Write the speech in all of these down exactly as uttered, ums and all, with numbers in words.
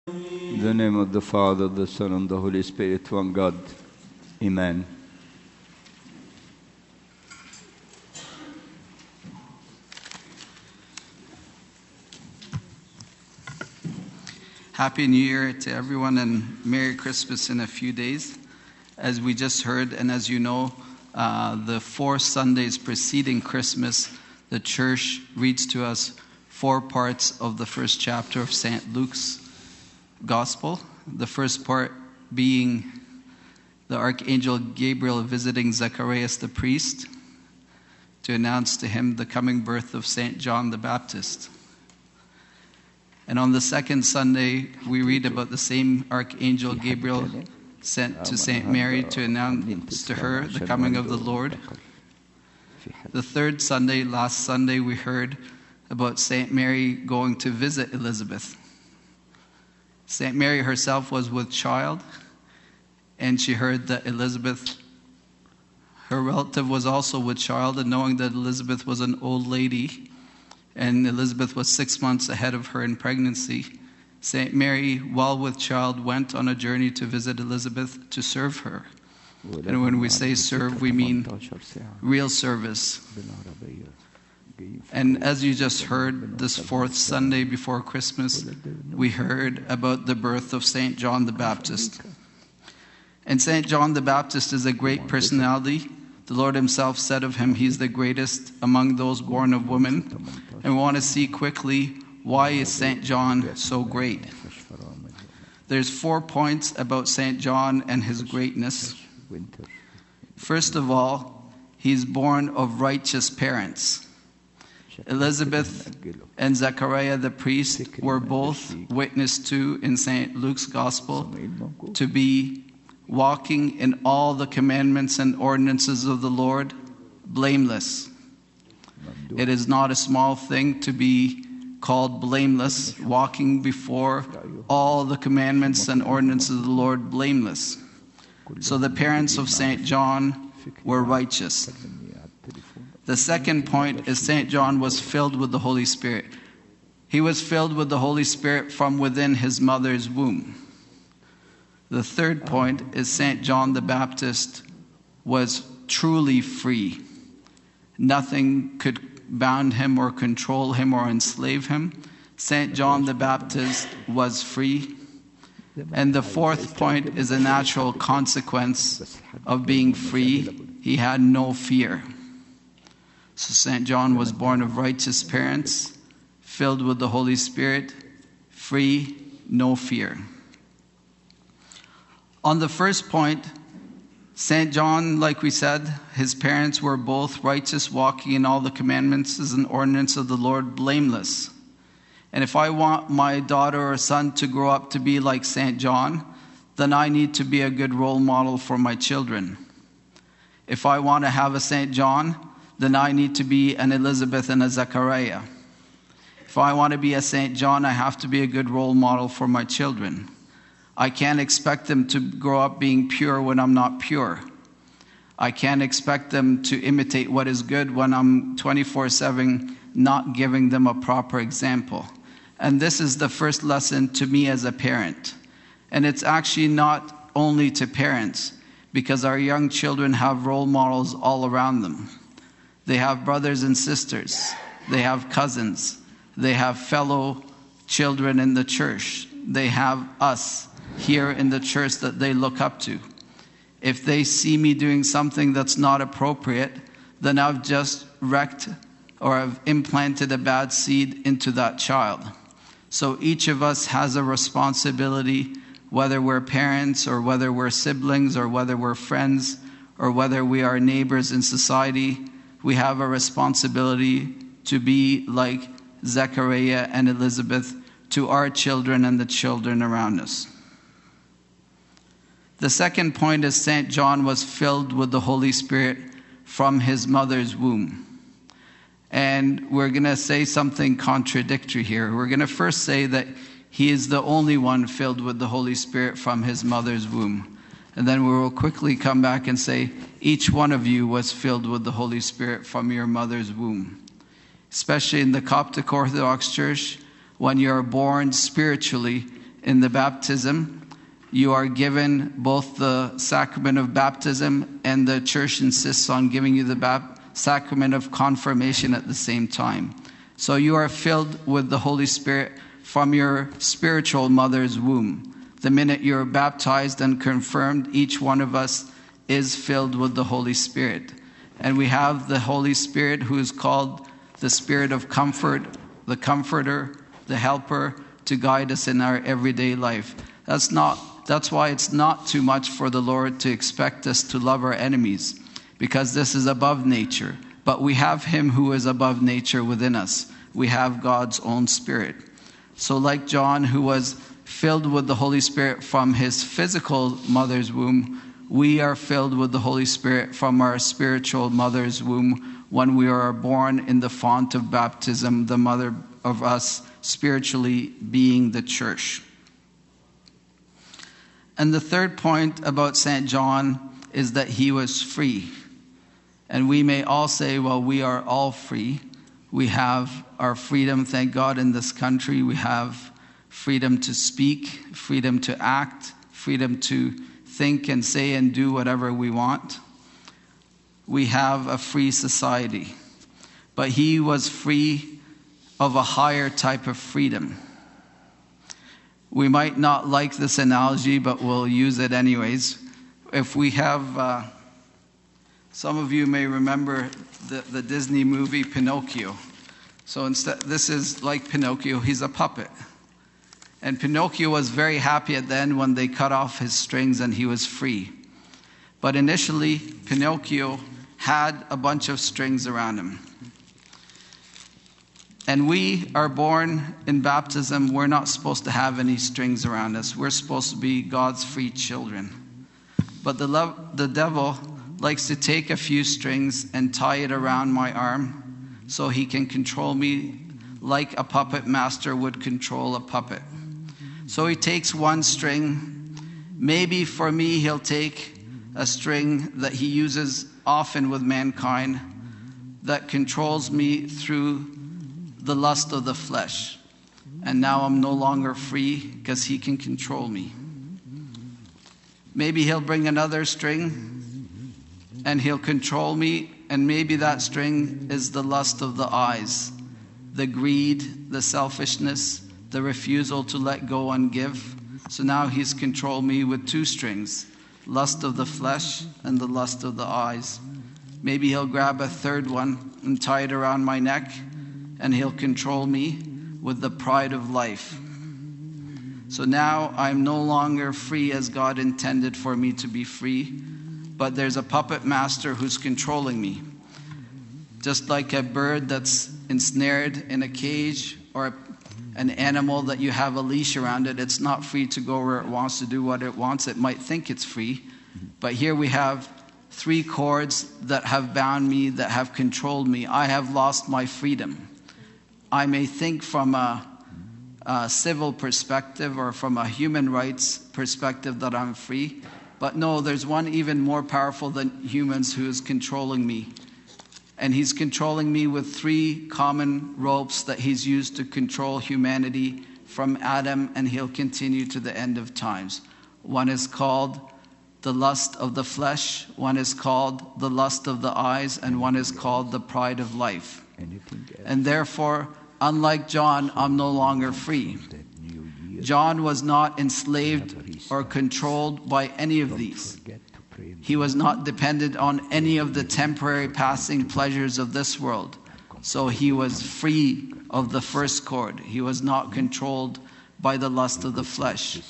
In the name of the Father, the Son, and the Holy Spirit, one God. Amen. Happy New Year to everyone and Merry Christmas in a few days. As we just heard, and as you know, uh, the four Sundays preceding Christmas, the church reads to us four parts of the first chapter of Saint Luke's Gospel. The first part being the Archangel Gabriel visiting Zacharias the priest to announce to him the coming birth of Saint John the Baptist. And on the second Sunday, we read about the same Archangel Gabriel sent to Saint Mary to announce to her the coming of the Lord. The third Sunday, last Sunday, we heard about Saint Mary going to visit Elizabeth. Saint Mary herself was with child, and she heard that Elizabeth, her relative, was also with child, and knowing that Elizabeth was an old lady, and Elizabeth was six months ahead of her in pregnancy, Saint Mary, while with child, went on a journey to visit Elizabeth to serve her. And when we say serve, we mean real service. And as you just heard, this fourth Sunday before Christmas, we heard about the birth of Saint John the Baptist. And Saint John the Baptist is a great personality. The Lord himself said of him, he's the greatest among those born of women. And we want to see quickly, why is Saint John so great? There's four points about Saint John and his greatness. First of all, he's born of righteous parents. Elizabeth and Zechariah the priest were both witnessed to in Saint Luke's Gospel to be walking in all the commandments and ordinances of the Lord, blameless. It is not a small thing to be called blameless, walking before all the commandments and ordinances of the Lord, blameless. So the parents of Saint John were righteous. The second point is Saint John was filled with the Holy Spirit. He was filled with the Holy Spirit from within his mother's womb. The third point is Saint John the Baptist was truly free. Nothing could bound him or control him or enslave him. Saint John the Baptist was free. And the fourth point is a natural consequence of being free. He had no fear. So Saint John was born of righteous parents, filled with the Holy Spirit, free, no fear. On the first point, Saint John, like we said, his parents were both righteous, walking in all the commandments and ordinances of the Lord, blameless. And if I want my daughter or son to grow up to be like Saint John, then I need to be a good role model for my children. If I want to have a Saint John, then I need to be an Elizabeth and a Zechariah. If I want to be a Saint John, I have to be a good role model for my children. I can't expect them to grow up being pure when I'm not pure. I can't expect them to imitate what is good when I'm twenty-four seven not giving them a proper example. And this is the first lesson to me as a parent. And it's actually not only to parents, because our young children have role models all around them. They have brothers and sisters. They have cousins. They have fellow children in the church. They have us here in the church that they look up to. If they see me doing something that's not appropriate, then I've just wrecked or I've implanted a bad seed into that child. So each of us has a responsibility, whether we're parents or whether we're siblings or whether we're friends or whether we are neighbors in society. We have a responsibility to be like Zechariah and Elizabeth to our children and the children around us. The second point is Saint John was filled with the Holy Spirit from his mother's womb. And we're going to say something contradictory here. We're going to first say that he is the only one filled with the Holy Spirit from his mother's womb. And then we will quickly come back and say, each one of you was filled with the Holy Spirit from your mother's womb. Especially in the Coptic Orthodox Church, when you're born spiritually, in the baptism, you are given both the sacrament of baptism, and the church insists on giving you the bap- sacrament of confirmation at the same time. So you are filled with the Holy Spirit from your spiritual mother's womb. The minute you're baptized and confirmed, each one of us is filled with the Holy Spirit. And we have the Holy Spirit, who is called the Spirit of comfort, the comforter, the helper, to guide us in our everyday life. That's not, that's why it's not too much for the Lord to expect us to love our enemies, because this is above nature. But we have him who is above nature within us. We have God's own Spirit. So like John, who was filled with the Holy Spirit from his physical mother's womb, we are filled with the Holy Spirit from our spiritual mother's womb when we are born in the font of baptism, the mother of us spiritually being the church. And the third point about Saint John is that he was free. And we may all say, well, we are all free. We have our freedom, thank God, in this country. We have freedom to speak, freedom to act, freedom to think and say and do whatever we want. We have a free society. But he was free of a higher type of freedom. We might not like this analogy, but we'll use it anyways. If we have, uh, some of you may remember the, the Disney movie Pinocchio. So instead, this is like Pinocchio, he's a puppet. And Pinocchio was very happy at the end when they cut off his strings and he was free. But initially, Pinocchio had a bunch of strings around him. And we are born in baptism, we're not supposed to have any strings around us. We're supposed to be God's free children. But the, love, the devil likes to take a few strings and tie it around my arm so he can control me like a puppet master would control a puppet. So he takes one string. Maybe for me, he'll take a string that he uses often with mankind that controls me through the lust of the flesh. And now I'm no longer free because he can control me. Maybe he'll bring another string and he'll control me, and maybe that string is the lust of the eyes, the greed, the selfishness, the refusal to let go and give. So now he's controlled me with two strings, lust of the flesh and the lust of the eyes. Maybe he'll grab a third one and tie it around my neck, and he'll control me with the pride of life. So now I'm no longer free as God intended for me to be free, but there's a puppet master who's controlling me. Just like a bird that's ensnared in a cage, or an animal that you have a leash around it, it's not free to go where it wants, to do what it wants. It might think it's free. But here we have three cords that have bound me, that have controlled me. I have lost my freedom. I may think from a, a civil perspective or from a human rights perspective that I'm free. But no, there's one even more powerful than humans who is controlling me. And he's controlling me with three common ropes that he's used to control humanity from Adam, and he'll continue to the end of times. One is called the lust of the flesh, one is called the lust of the eyes, and one is called the pride of life. And therefore, unlike John, I'm no longer free. John was not enslaved or controlled by any of these. He was not dependent on any of the temporary passing pleasures of this world. So he was free of the first cord. He was not controlled by the lust of the flesh.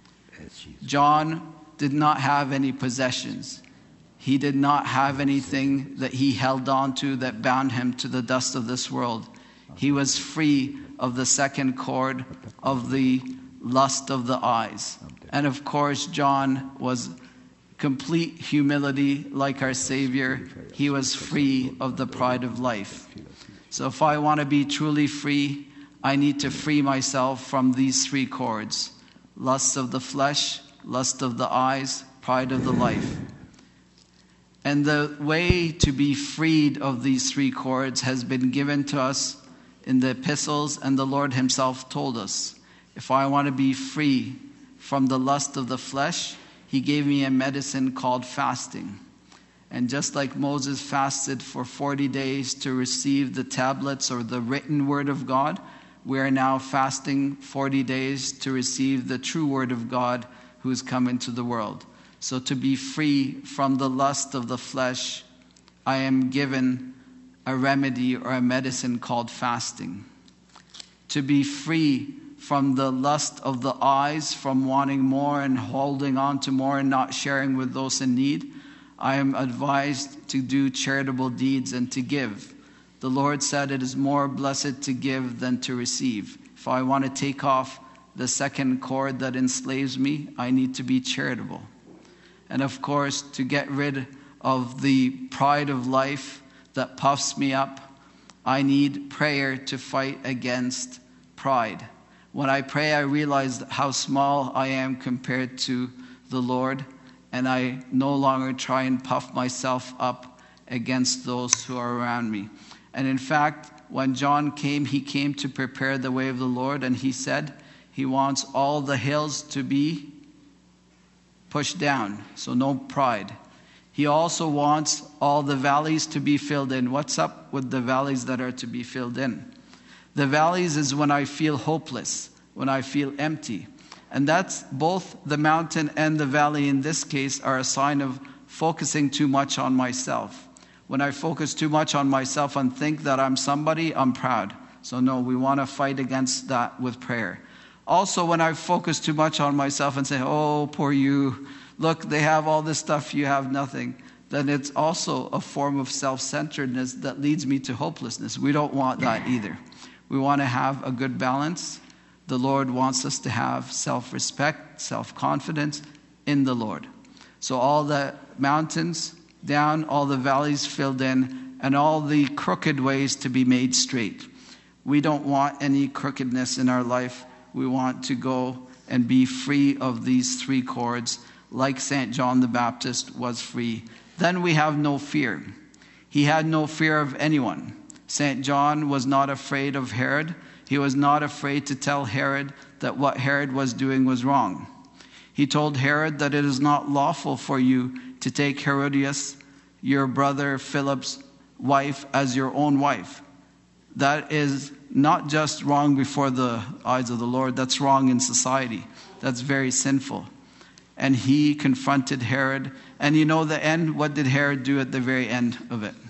John did not have any possessions. He did not have anything that he held on to that bound him to the dust of this world. He was free of the second cord of the lust of the eyes. And of course, John was complete humility like our Savior. He was free of the pride of life. So if I want to be truly free, I need to free myself from these three cords: lust of the flesh, lust of the eyes, pride of the life. And the way to be freed of these three cords has been given to us in the epistles, and the Lord himself told us. If I want to be free from the lust of the flesh, he gave me a medicine called fasting. And just like Moses fasted for forty days to receive the tablets or the written word of God, we are now fasting forty days to receive the true word of God who's come into the world. So to be free from the lust of the flesh, I am given a remedy or a medicine called fasting. To be free from the lust of the eyes, from wanting more and holding on to more and not sharing with those in need, I am advised to do charitable deeds and to give. The Lord said it is more blessed to give than to receive. If I want to take off the second cord that enslaves me, I need to be charitable. And of course, to get rid of the pride of life that puffs me up, I need prayer to fight against pride. When I pray, I realize how small I am compared to the Lord, and I no longer try and puff myself up against those who are around me. And in fact, when John came, he came to prepare the way of the Lord, and he said he wants all the hills to be pushed down, so no pride. He also wants all the valleys to be filled in. What's up with the valleys that are to be filled in? The valleys is when I feel hopeless, when I feel empty. And that's both the mountain and the valley in this case are a sign of focusing too much on myself. When I focus too much on myself and think that I'm somebody, I'm proud. So no, we want to fight against that with prayer. Also, when I focus too much on myself and say, oh, poor you, look, they have all this stuff, you have nothing, then it's also a form of self-centeredness that leads me to hopelessness. We don't want that either. We want to have a good balance. The Lord wants us to have self-respect, self-confidence in the Lord. So all the mountains down, all the valleys filled in, and all the crooked ways to be made straight. We don't want any crookedness in our life. We want to go and be free of these three cords, like Saint John the Baptist was free. Then we have no fear. He had no fear of anyone. Saint John was not afraid of Herod. He was not afraid to tell Herod that what Herod was doing was wrong. He told Herod that it is not lawful for you to take Herodias, your brother Philip's wife, as your own wife. That is not just wrong before the eyes of the Lord, that's wrong in society. That's very sinful. And he confronted Herod. And you know the end, what did Herod do at the very end of it?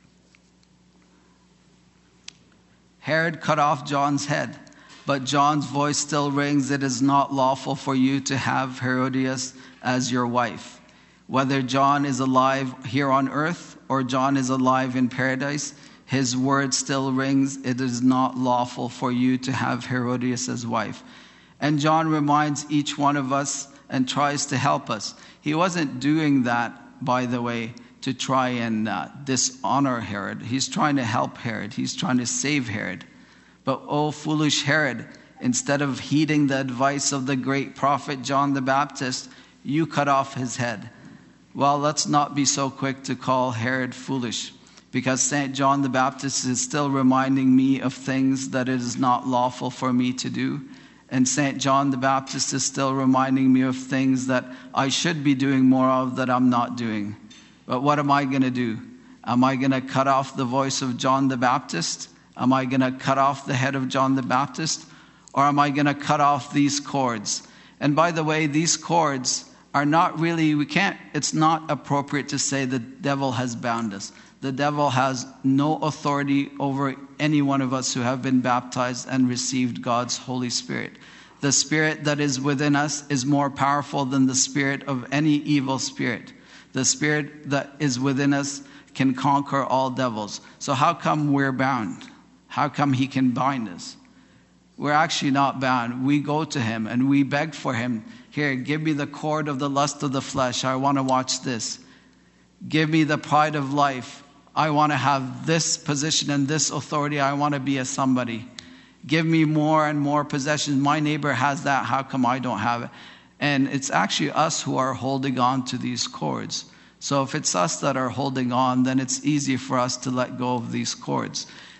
Herod cut off John's head, but John's voice still rings, it is not lawful for you to have Herodias as your wife. Whether John is alive here on earth or John is alive in paradise, his word still rings, it is not lawful for you to have Herodias as wife. And John reminds each one of us and tries to help us. He wasn't doing that, by the way, to try and uh, dishonor Herod. He's trying to help Herod. He's trying to save Herod. But oh, foolish Herod, instead of heeding the advice of the great prophet John the Baptist, you cut off his head. Well, let's not be so quick to call Herod foolish, because Saint John the Baptist is still reminding me of things that it is not lawful for me to do. And Saint John the Baptist is still reminding me of things that I should be doing more of that I'm not doing. But what am I going to do? Am I going to cut off the voice of John the Baptist? Am I going to cut off the head of John the Baptist? Or am I going to cut off these cords? And by the way, these cords are not really, we can't, it's not appropriate to say the devil has bound us. The devil has no authority over any one of us who have been baptized and received God's Holy Spirit. The Spirit that is within us is more powerful than the spirit of any evil spirit. The Spirit that is within us can conquer all devils. So how come we're bound? How come he can bind us? We're actually not bound. We go to him and we beg for him. Here, give me the cord of the lust of the flesh. I want to watch this. Give me the pride of life. I want to have this position and this authority. I want to be a somebody. Give me more and more possessions. My neighbor has that. How come I don't have it? And it's actually us who are holding on to these cords. So if it's us that are holding on, then it's easy for us to let go of these cords.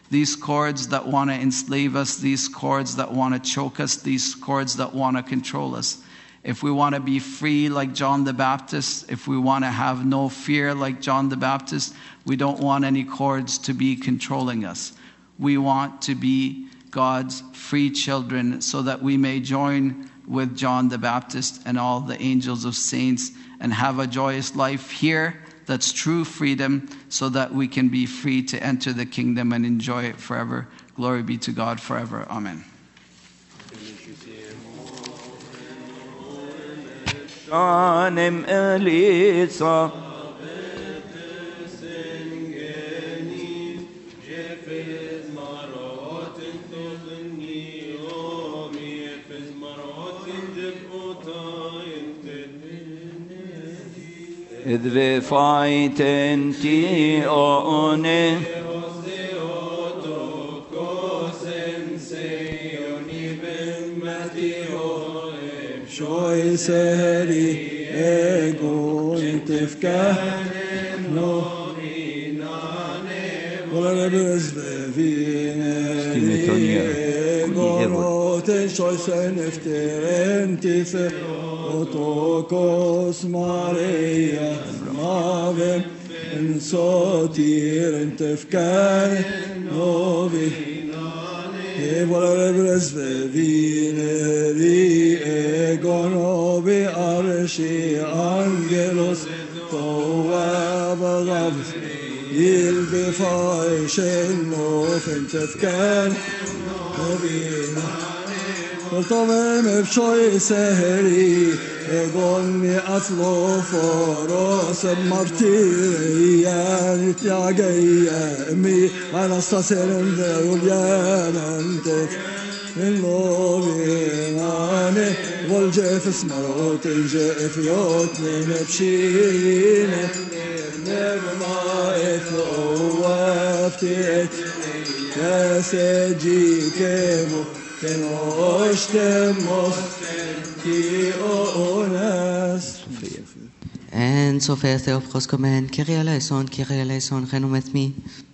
These cords that want to enslave us, these cords that want to choke us, these cords that want to control us. If we want to be free like John the Baptist, if we want to have no fear like John the Baptist, we don't want any cords to be controlling us. We want to be God's free children so that we may join with John the Baptist and all the angels of saints and have a joyous life here that's true freedom, so that we can be free to enter the kingdom and enjoy it forever. Glory be to God forever. Amen. Shanem Elisa Idve fighten ti one Shoy seri egon tefkah no Wala bezvine egon shoy sen efteren tife Otokos Maria Mavem en sotir en tefkar novi Evola bresvevine di egonovi arshi angelos toa bagav il befai shennof en tefkar novina Koltovem efshoy seheri egon mi atlo foros martirian tiagaya mi anastaserem de ulyanante min lovinane volgef smarot jef yot nefshine nevma etlo waftet kaseji kevo And so faith of Koskomen, Kyrie eleison, Kyrie eleison, Renumet me.